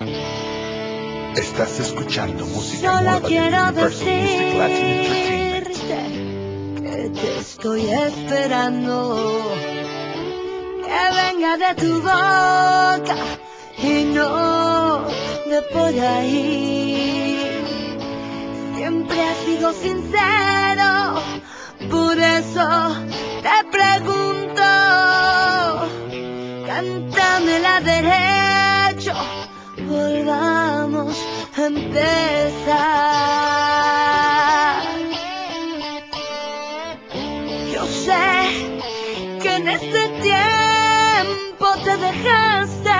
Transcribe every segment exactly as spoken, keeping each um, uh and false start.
Estás escuchando música Solo nueva de quiero Universal Music Latin Entertainment. decirte que te estoy esperando, que venga de tu boca y no de por ahí. Siempre has sido sincero, por eso te pregunto, cántamela derecho, volvamos a empezar. Yo sé que en este tiempo te dejaste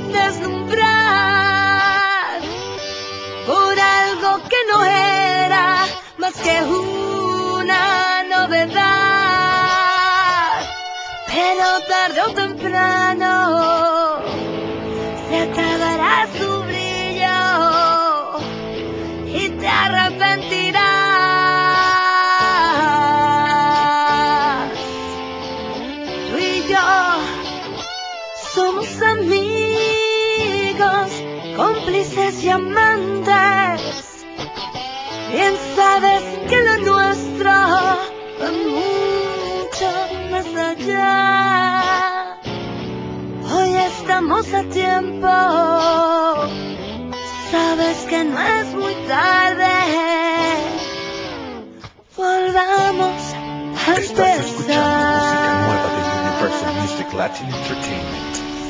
deslumbrar por algo que no era más que una novedad, pero tarde o temprano se acabará su brillo y te arrepentirás. Tú y yo somos amigos, cómplices y amantes. Bien sabes que lo nuestro va mucho más allá. Hoy estamos a tiempo, sabes que no es muy tarde. Volvamos a Estás escuchando música nueva de empezar. Universal Music Latin Entertainment.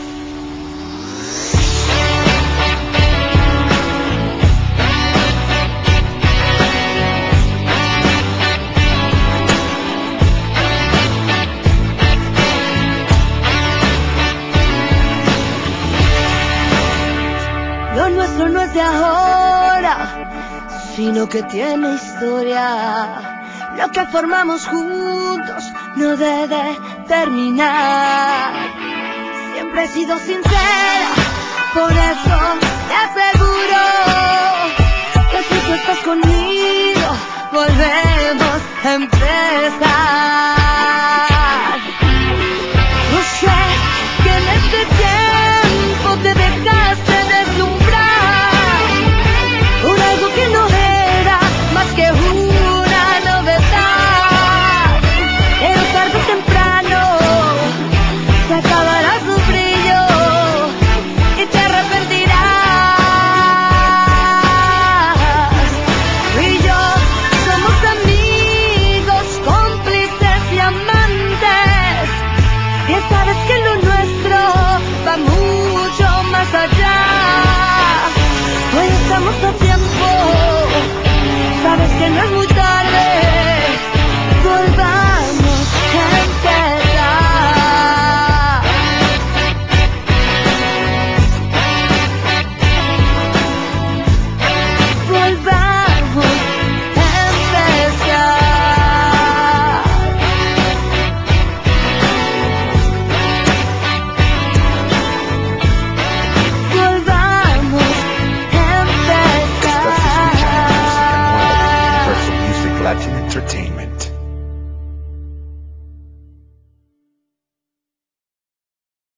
Lo nuestro no es de ahora, sino que tiene historia. Lo que formamos juntos no debe terminar. Siempre he sido sincera, por eso te aseguro que si tú estás conmigo, volvemos a empezar.